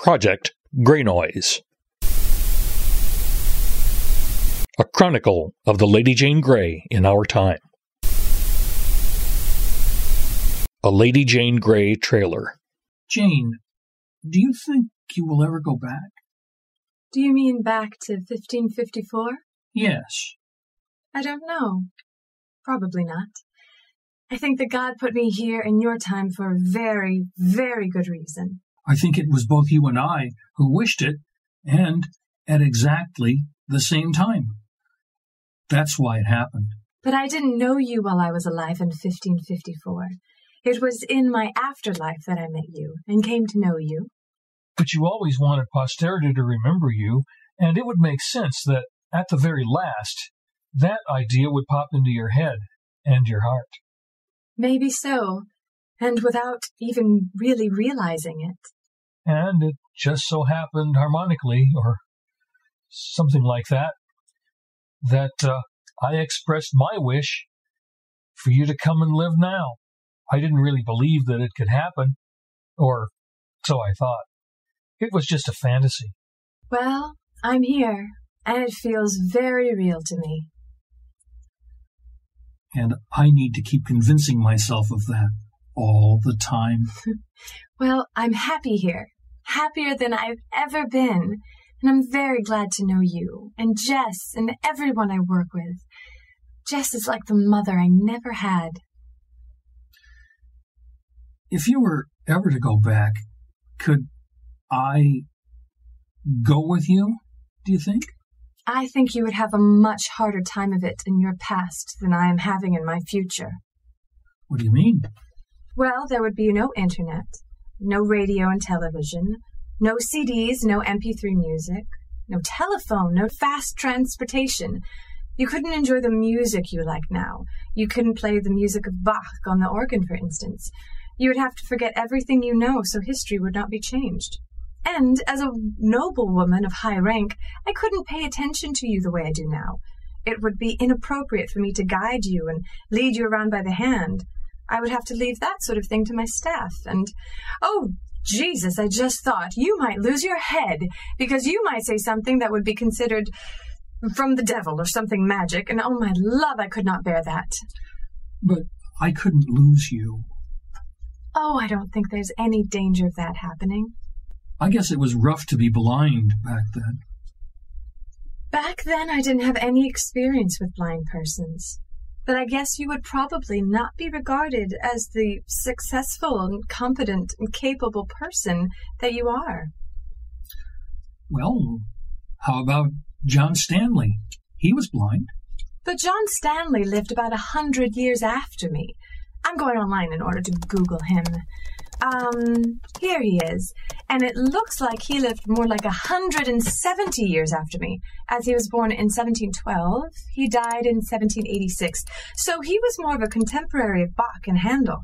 Project Grey Noise. A chronicle of the Lady Jane Grey in our time. A Lady Jane Grey trailer. Jane, do you think you will ever go back? Do you mean back to 1554? Yes. I don't know. Probably not. I think that God put me here in your time for a very, very good reason. I think it was both you and I who wished it, and at exactly the same time. That's why it happened. But I didn't know you while I was alive in 1554. It was in my afterlife that I met you and came to know you. But you always wanted posterity to remember you, and it would make sense that, at the very last, that idea would pop into your head and your heart. Maybe so, and without even really realizing it. And it just so happened harmonically, or something like that, that I expressed my wish for you to come and live now. I didn't really believe that it could happen, or so I thought. It was just a fantasy. Well, I'm here, and it feels very real to me. And I need to keep convincing myself of that all the time. Well, I'm happy here, happier than I've ever been, and I'm very glad to know you, and Jess, and everyone I work with. Jess is like the mother I never had. If you were ever to go back, could I go with you, do you think? I think you would have a much harder time of it in your past than I am having in my future. What do you mean? Well, there would be no internet, no radio and television, no CDs, no MP3 music, no telephone, no fast transportation. You couldn't enjoy the music you like now. You couldn't play the music of Bach on the organ, for instance. You would have to forget everything you know so history would not be changed. And as a noblewoman of high rank, I couldn't pay attention to you the way I do now. It would be inappropriate for me to guide you and lead you around by the hand. I would have to leave that sort of thing to my staff. And, oh, Jesus, I just thought you might lose your head because you might say something that would be considered from the devil or something magic. And, oh, my love, I could not bear that. But I couldn't lose you. Oh, I don't think there's any danger of that happening. I guess it was rough to be blind back then. Back then, I didn't have any experience with blind persons. But I guess you would probably not be regarded as the successful and competent and capable person that you are. Well, how about John Stanley? He was blind. But John Stanley lived about 100 years after me. I'm going online in order to Google him. Here he is. And it looks like he lived more like 170 years after me, as he was born in 1712. He died in 1786. So he was more of a contemporary of Bach and Handel.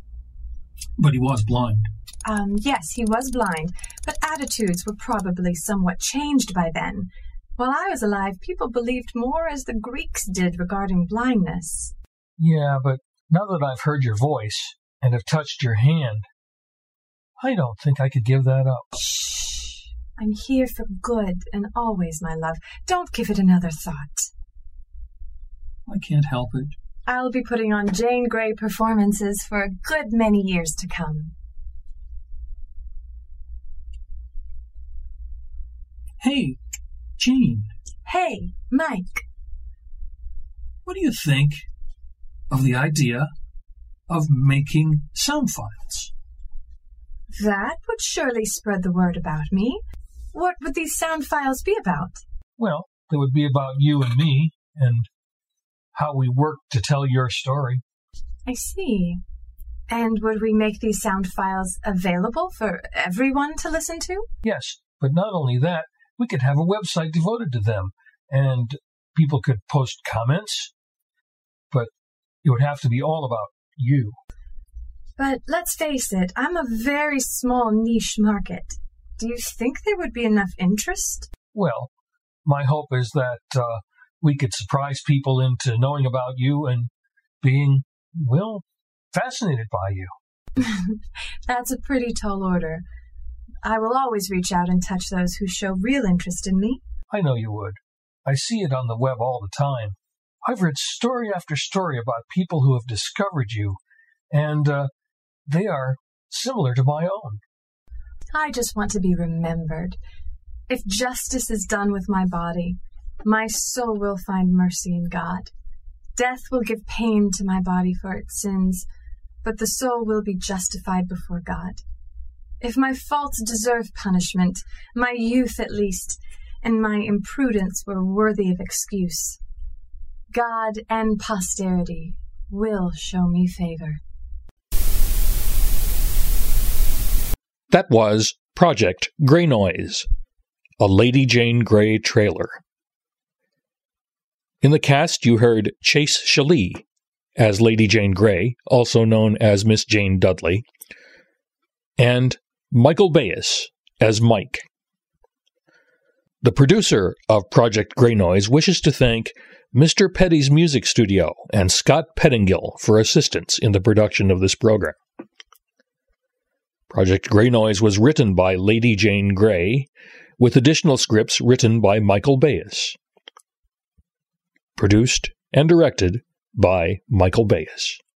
But he was blind. Yes, he was blind, but attitudes were probably somewhat changed by then. While I was alive, people believed more as the Greeks did regarding blindness. Yeah, but now that I've heard your voice and have touched your hand, I don't think I could give that up. Shh. I'm here for good and always, my love. Don't give it another thought. I can't help it. I'll be putting on Jane Grey performances for a good many years to come. Hey, Jane. Hey, Mike. What do you think of the idea of making sound files? That would surely spread the word about me. What would these sound files be about? Well, it would be about you and me, and how we work to tell your story. I see. And would we make these sound files available for everyone to listen to? Yes, but not only that, we could have a website devoted to them, and people could post comments, but it would have to be all about you. But let's face it, I'm a very small niche market. Do you think there would be enough interest? Well, my hope is that we could surprise people into knowing about you and being, well, fascinated by you. That's a pretty tall order. I will always reach out and touch those who show real interest in me. I know you would. I see it on the web all the time. I've read story after story about people who have discovered you, and they are similar to my own. I just want to be remembered. If justice is done with my body, my soul will find mercy in God. Death will give pain to my body for its sins, but the soul will be justified before God. If my faults deserve punishment, my youth at least, and my imprudence were worthy of excuse, God and posterity will show me favor. That was Project Grey Noise, a Lady Jane Grey trailer. In the cast, you heard Chase Shelley as Lady Jane Grey, also known as Miss Jane Dudley, and Michael Bayes as Mike. The producer of Project Grey Noise wishes to thank Mr. Petty's Music Studio and Scott Pettingill for assistance in the production of this program. Project Grey Noise was written by Lady Jane Grey, with additional scripts written by Michael Bayes. Produced and directed by Michael Bayes.